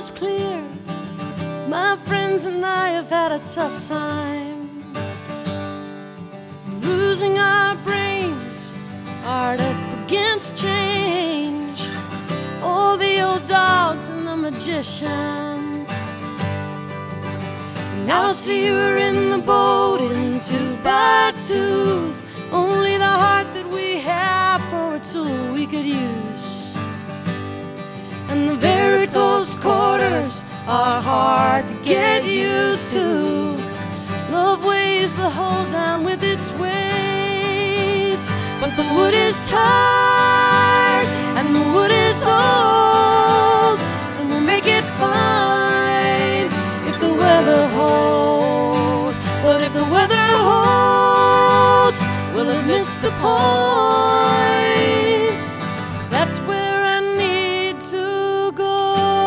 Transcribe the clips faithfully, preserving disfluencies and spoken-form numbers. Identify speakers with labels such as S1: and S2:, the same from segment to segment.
S1: was clear. My friends and I have had a tough time, losing our brains, hard up against change. All the old dogs and the magician. Now I see we're in the boat in two by twos. Only the heart that we have for a tool we could use. And the very close quarters are hard to get used to. Love weighs the hull down with its weights, but the wood is tired and the wood is old, and we'll make it fine if the weather holds. But if the weather holds, we'll have missed the point. That's where I need to go.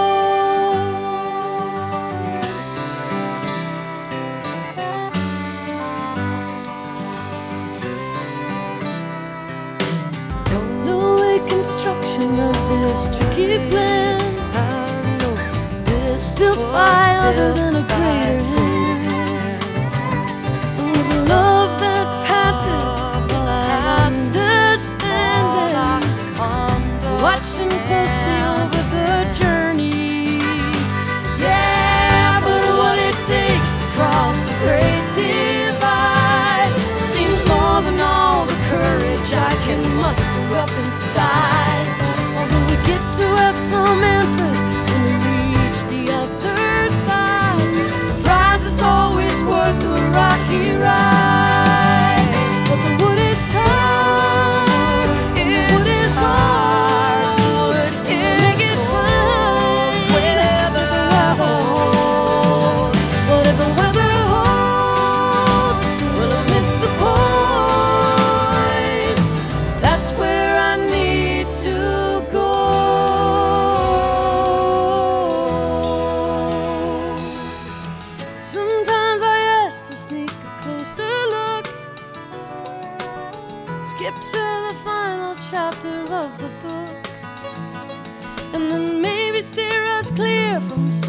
S1: No reconstruction of this tricky plan. I know this built by other than a greater hand. And with love that passes, well, I understand them. Watching closely over the journey. Yeah, but what it takes to cross the great divide seems more than all the courage I can muster up inside. Although we get to have some answers when we reach the other side, the prize is always worth the rocky ride. But the wood is tough, the wood is hard. Skip to the final chapter of the book, and then maybe steer us clear from